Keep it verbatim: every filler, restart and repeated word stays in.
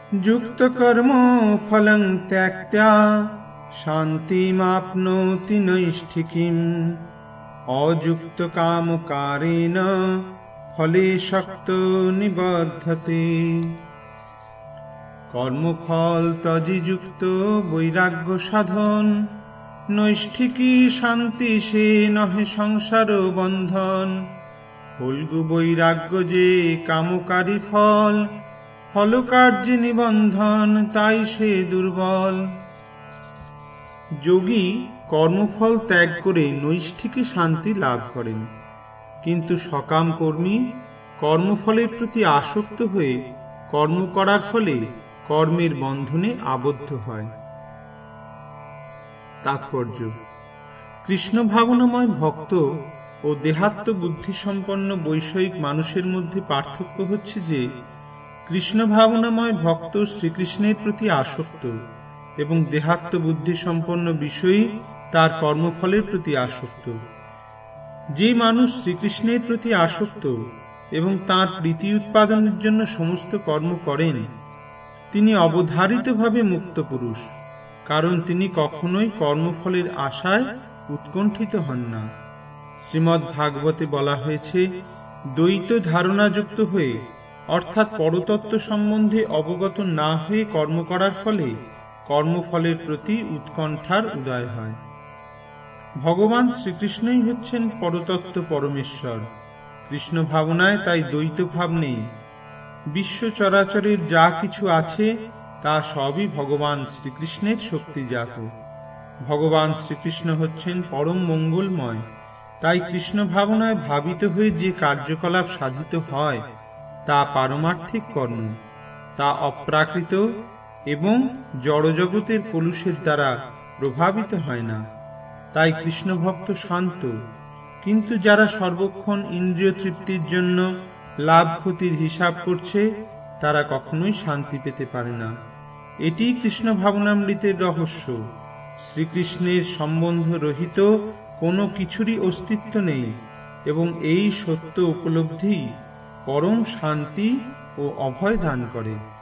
যুক্ত কর্ম ফলং ত্যক্ত্বা শান্তিমাপ্নোতি নৈষ্ঠিকীম অযুক্ত কামকারেণ ফলে শক্ত নিবধ্যতে। কর্মফল ত্যাজি যুক্ত বৈরাগ্য সাধন নৈষ্ঠিকী শান্তি সে নহে সংসার বন্ধন। ফলগু বৈরাগ্য যে কামকারী ফল ফলকার্যে নিবন্ধন তাই সে দুর্বল। যোগী কর্মফল ত্যাগ করে নৈষ্ঠিকী শান্তি লাভ করেন, কিন্তু সকাম কর্মী কর্মফলের প্রতি আসক্ত হয়ে কর্ম করার ফলে কর্মের বন্ধনে আবদ্ধ হয়। তাৎপর্য: কৃষ্ণ ভাবনাময় ভক্ত ও দেহাত্ম বুদ্ধি সম্পন্ন বৈষয়িক মানুষের মধ্যে পার্থক্য হচ্ছে যে কৃষ্ণ ভাবনাময় ভক্ত শ্রীকৃষ্ণের প্রতি আসক্ত এবং দেহাত্ম বুদ্ধি সম্পন্ন বিষয়ী তার কর্মফলের প্রতি আসক্ত। যে মানুষ শ্রীকৃষ্ণের প্রতি আসক্ত এবং তাঁর প্রীতি উৎপাদনের জন্য সমস্ত কর্ম করেন, তিনি অবধারিতভাবে মুক্ত পুরুষ, কারণ তিনি কখনোই কর্মফলের আশায় উৎকণ্ঠিত হন না। শ্রীমদ্ ভাগবতে বলা হয়েছে, দ্বৈত ধারণাযুক্ত হয়ে অর্থাৎ পরতত্ত্ব সম্বন্ধে অবগত না হয়ে কর্ম করার ফলে কর্মফলের প্রতি উৎকণ্ঠার উদয় হয়। ভগবান শ্রীকৃষ্ণই হচ্ছেন পরতত্ত্ব পরমেশ্বর। কৃষ্ণ ভাবনায় তাই দ্বৈত ভাব নেই। বিশ্ব চরাচরের যা কিছু আছে তা সবই ভগবান শ্রীকৃষ্ণের শক্তিজাত। ভগবান শ্রীকৃষ্ণ হচ্ছেন পরম মঙ্গলময়। তাই কৃষ্ণ ভাবনায় ভাবিত হয়ে যে কার্যকলাপ সাধিত হয় তা পারমার্থিক কর্ম, তা অপ্রাকৃত এবং জড়জগতের কলুষের দ্বারা প্রভাবিত হয় না। তাই কৃষ্ণ ভক্ত শান্ত, কিন্তু যারা সর্বক্ষণ ইন্দ্রিয় তৃপ্তির জন্য লাভ ক্ষতির হিসাব করছে তারা কখনোই শান্তি পেতে পারে না। এটি কৃষ্ণ ভাবনামৃতের রহস্য। শ্রীকৃষ্ণের সম্বন্ধ রহিত কোনো কিছুরই অস্তিত্ব নেই এবং এই সত্য উপলব্ধি পরম শান্তি ও অভয় দান করে।